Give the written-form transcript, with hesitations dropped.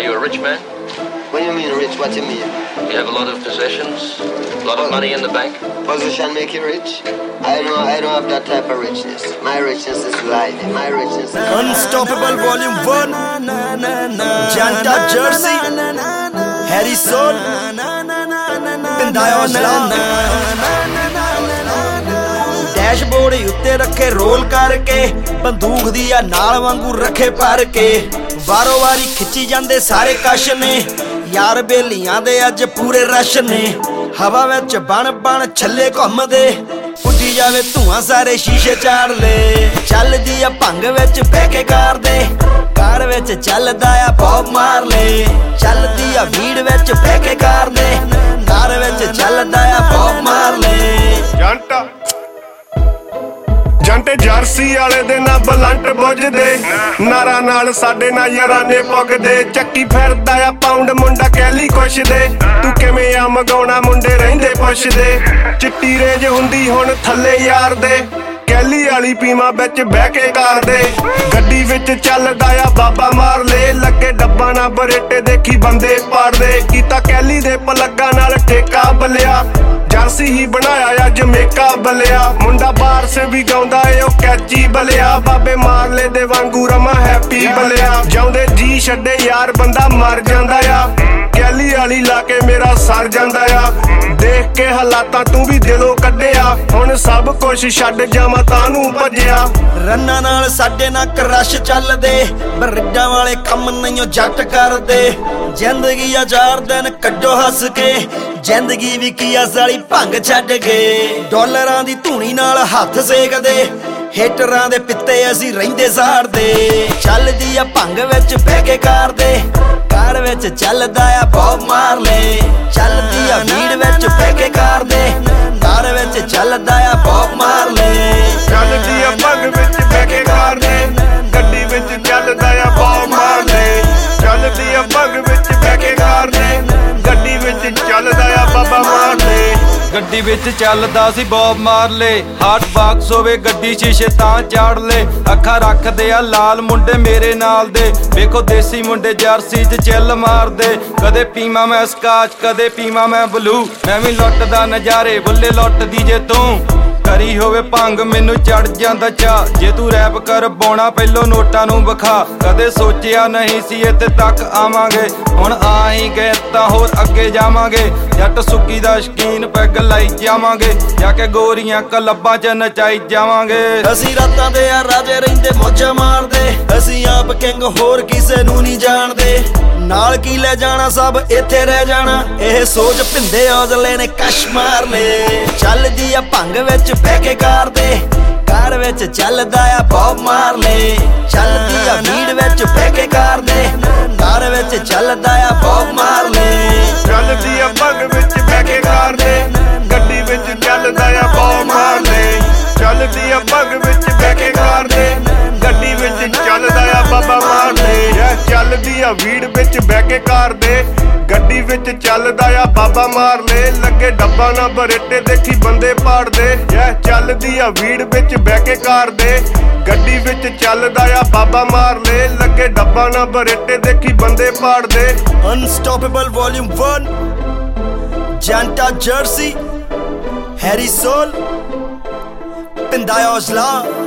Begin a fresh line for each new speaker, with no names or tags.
you a rich man?
What do you mean rich? What do you mean?
You have a lot of possessions? A lot of money in the bank?
Position make you rich? I don't have that type of richness. My richness is life. My richness is
Unstoppable Volume 1, Janta Jersey, Harry Soul, Pindayo Islam. Dashboard ਉੱਤੇ ਰੱਖੇ role ਕਰਕੇ ਬੰਦੂਕ ਦੀ ਆ ਨਾਲ ਵਾਂਗੂ ਰੱਖੇ ਭਰ ਕੇ ਵਾਰੋ ਵਾਰੀ ਖਿੱਚੀ ਜਾਂਦੇ ਸਾਰੇ ਕਸ਼ ਨੇ ਯਾਰ ਬੇਲੀਆਂ ਦੇ ਅੱਜ ਪੂਰੇ ਰਸ਼ ਨੇ ਹਵਾ ਵਿੱਚ ਬਣ ਬਣ ਛੱਲੇ ਘੁੰਮਦੇ ਉੱਡੀ ਜਾਵੇ ਧੂਆਂ ਸਾਰੇ ਸ਼ੀਸ਼ੇ ਚਾੜ ਲੈ ਚੱਲਦੀ ਆ ਭੰਗ ਵਿੱਚ ਬਹਿ ਕੇ ਕਾਰ ਵਿੱਚ ਚੱਲਦਾ ਆ ਬੌਬ ਮਾਰ ਲੈ ਚੱਲਦੀ ਆ ਭੀੜ ਵਿੱਚ ਬਹਿ ਕੇ ਕਾਰ ਵਿੱਚ ਚੱਲਦਾ ਆ ਬੌਬ ਮਾਰ ਲੈ
ਜੰਟੇ ਜਰਸੀ ਵਾਲੇ ਦੇ ਨਾ ਬਲੰਟ ਬੁੱਝਦੇ ਨਾਰਾ ਨਾਲ ਸਾਡੇ ਨਾਲ ਯਾਰਾਨੇ ਪੁੱਗਦੇ ਚੱਕੀ ਫਿਰਦਾ ਆ ਪਾਉਂਡ ਮੁੰਡਾ ਕੈਲੀ ਕੁਛਦੇ ਤੂੰ ਕਿਵੇਂ ਆ ਮਗਾਉਣਾ ਮੁੰਡੇ ਰਹਿੰਦੇ ਪੁੱਛਦੇ ਚਿੱਟੀ ਰੇਂਜ ਹੁੰਦੀ ਹੁਣ ਥੱਲੇ ਯਾਰ ਦੇ ਕੈਲੀ ਵਾਲੀ ਪੀਮਾ ਵਿੱਚ ਬਹਿ ਕੇ ਕਰਦੇ ਗੱਡੀ ਵਿੱਚ ਚੱਲਦਾ ਆ ਬਾਬਾ ਮਾਰ ਲੈ ਲੱਗੇ ਡੱਬਾ ਨਾ ਬਰੇਟੇ ਦੇਖੀ ਬੰਦੇ ਪਾੜਦੇ ਕੀਤਾ ਕੈਲੀ ਦੇ ਪਲੱਗਾਂ ਨਾਲ ਠੇਕਾ ਬਲਿਆ ਜਰਸੀ ਹੀ ਬਣਾਇਆ ਆ ਜਮੇਕਾ ਬਲਿਆ ਮੁੰਡਾ ਬਾਰਸ ਵੀ ਗਾਉਂਦਾ ਏ ਉਹ ਕੈਚੀ ਬਲਿਆ ਬਾਬੇ ਮਾਰਲੇ ਦੇ ਵਾਂਗੂ ਰਮਾ ਹੈਪੀ ਬਲਿਆ ਜਾਉਂਦੇ ਜੀ ਛੱਡੇ ਯਾਰ ਬੰਦਾ ਮਰ ਜਾਂਦਾ ਆ ਕੈਲੀ ਵਾਲੀ ਲਾ ਕੇ ਮੇਰਾ ਸਰ ਜਾਂਦਾ ਆ ਦੇਖ ਕੇ ਹਾਲਾਤਾਂ ਤੂੰ ਵੀ ਦਿਲੋਂ ਕੱਢਿਆ ਹੁਣ ਸਭ ਕੁਛ ਛੱਡ ਜਾਵਾਂ ਤਾਂ ਨੂੰ ਭੱਜਿਆ
ਰੰਨਾਂ ਨਾਲ ਸਾਡੇ ਨਾਲ ਕਰਸ਼ ਚੱਲਦੇ ਬਰਿੱਡਾਂ ਵਾਲੇ ਕੰਮ ਨਹੀਂ ਜੱਟ ਕਰਦੇ ਜ਼ਿੰਦਗੀ ਆ 4 ਦਿਨ ਕੱਢੋ ਹੱਸ ਕੇ ਜ਼ਿੰਦਗੀ ਵੀ ਕੀ ਆ ਸਾਲੀ ਭੰਗ ਛੱਡ ਕੇ ਡਾਲਰਾਂ ਦੀ ਧੂਣੀ ਨਾਲ ਹੱਥ ਸੇਕਦੇ ਹੇਟਰਾਂ ਦੇ ਪਿੱਤੇ ਅਸੀਂ ਰਹਿੰਦੇ ਸਾੜਦੇ ਚੱਲਦੀ ਆ ਭੰਗ ਵਿੱਚ ਬਹਿ ਕੇ ਕਾਰ ਵਿੱਚ ਚੱਲਦਾ ਆ ਬੌਬ ਮਾਰ ਲੈ ਚੱਲਦੀ ਆ ਭੀੜ ਵਿੱਚ ਬਹਿ ਕੇ ਕਾਰ ਵਿੱਚ ਚੱਲਦਾ ਆ ਬੌਬ ਮਾਰ ਲੈ
ਚੱਲਦੀ ਆ ਭੰਗ ਵਿੱਚ ਬਹਿ ਕੇ ਕਾਰ ਗੱਡੀ ਵਿੱਚ ਚੱਲਦਾ ਆ ਬੌਬ ਮਾਰ ਲੈ ਚੱਲਦੀ ਆ ਭੰਗ ਵਿੱਚ ਬਹਿ ਕੇ ਕਾਰ ਗੱਡੀ ਵਿੱਚ ਚੱਲਦਾ ਆ ਬਾਬਾ ਮਾਰ ਲੈ
ਗੱਡੀ ਵਿੱਚ ਚੱਲਦਾ ਸੀ ਬੌਬ ਮਾਰ ਲੈ ਹਾਰਟ ਬਾਕਸ ਹੋਵੇ ਗੱਡੀ ਸ਼ੀਸ਼ੇ ਤਾਂ ਚਾੜ ਲੈ ਅੱਖਾਂ ਰੱਖਦੇ ਆ ਲਾਲ ਮੁੰਡੇ ਮੇਰੇ ਨਾਲ ਦੇ ਵੇਖੋ ਦੇਸੀ ਮੁੰਡੇ ਜਰਸੀ 'ਚ ਚਿੱਲ ਮਾਰਦੇ ਕਦੇ ਪੀਵਾਂ ਮੈਂ ਸਕਾਚ ਕਦੇ ਪੀਵਾਂ ਮੈਂ ਬਲੂ ਮੈਂ ਵੀ ਲੁੱਟਦਾ ਨਜ਼ਾਰੇ ਬੁੱਲੇ ਲੁੱਟਦੀ ਜੇ ਤੂੰ ਕਰੀ ਹੋਵੇ ਭੰਗ ਮੈਨੂੰ ਚੜ ਜਾਂਦਾ ਚਾ ਜੇ ਤੂੰ ਰੈਪ ਕਰ ਪਾਉਣਾ ਪਹਿਲੋਂ ਨੋਟਾਂ ਨੂੰ ਵਿਖਾ ਕਦੇ ਸੋਚਿਆ ਨਹੀਂ ਸੀ ਇੱਥੇ ਤੱਕ ਆਵਾਂਗੇ ਹੁਣ ਆ ਹੀ ਗਏ ਤਾਂ ਹੋਰ ਅੱਗੇ ਜਾਵਾਂਗੇ ਜੱਟ ਸੁੱਕੀ ਦਾ ਸ਼ਕੀਨ ਪੈਗ ਲਾਈ ਜਾਵਾਂਗੇ ਜਾ ਕੇ ਗੋਰੀਆਂ ਕਲੱਬਾਂ 'ਚ ਨਚਾਈ ਜਾਵਾਂਗੇ
ਅਸੀਂ ਰਾਤਾਂ ਦੇ ਆ ਰਾਜੇ ਰਹਿੰਦੇ ਮੌਜਾਂ ਮਾਰਦੇ ਅਸੀਂ ਆਪ ਕਿੰਗ ਹੋਰ ਕਿਸੇ ਨੂੰ ਨਹੀਂ ਜਾਣਦੇ ਨਾਲ ਕੀ ਲੈ ਜਾਣਾ ਸਭ ਇੱਥੇ ਰਹਿ ਜਾਣਾ ਇਹ ਸੋਚ ਭਿੰਦੇ ਔਜਲੇ ਨੇ ਕਸ਼ ਮਾਰ ਲੈ ਚੱਲਦੀ ਆ ਭੰਗ ਵਿੱਚ ਬਹਿ ਕੇ ਕਾਰ ਵਿੱਚ ਚੱਲਦਾ ਆ ਬੌਬ ਮਾਰ ਲੈ ਚੱਲਦੀ ਆ ਭੀੜ ਵਿੱਚ ਬਹਿ ਕੇ ਕਾਰ ਵਿੱਚ ਚੱਲਦਾ ਆ ਬੌਬ ਮਾਰ ਲੈ
ਚੱਲਦੀ ਆ ਭੰਗ ਵਿੱਚ ਬਹਿ ਕੇ ਕਾਰ ਗੱਡੀ ਵਿੱਚ ਚੱਲਦਾ ਆ ਬੌਬ ਮਾਰ ਲੈ ਚੱਲਦੀ ਆ ਭੰਗ ਵਿੱਚ ਬਹਿ ਕੇ ਕਾਰ ਗੱਡੀ ਵਿੱਚ ਚੱਲਦਾ ਆ ਬਾਬਾ ਮਾਰ ਲੈ ਚੱਲਦੀ ਆ ਭੀੜ ਵਿੱਚ ਬਹਿ ਕੇ ਕਾਰ ਗੱਡੀ ਵਿੱਚ ਚੱਲਦਾ ਆ ਬਾਬਾ ਮਾਰ ਲੈ ਲੱਗੇ ਡੱਬਾ ਨਾ ਬਰੇਟੇ ਦੇਖੀ ਬੰਦੇ ਪਾੜਦੇ ਚੱਲਦੀ ਆ ਭੀੜ ਵਿੱਚ ਬਹਿ ਕੇ ਕਾਰ ਗੱਡੀ ਵਿੱਚ ਚੱਲਦਾ ਆ ਬਾਬਾ ਮਾਰ ਲੈ ਲੱਗੇ ਡੱਬਾ ਨਾ ਬਰੇਟੇ ਦੇਖੀ ਬੰਦੇ ਪਾੜਦੇ
Unstoppable Volume 1, Janta Jersey, Harry Soul, Pindayo Islam.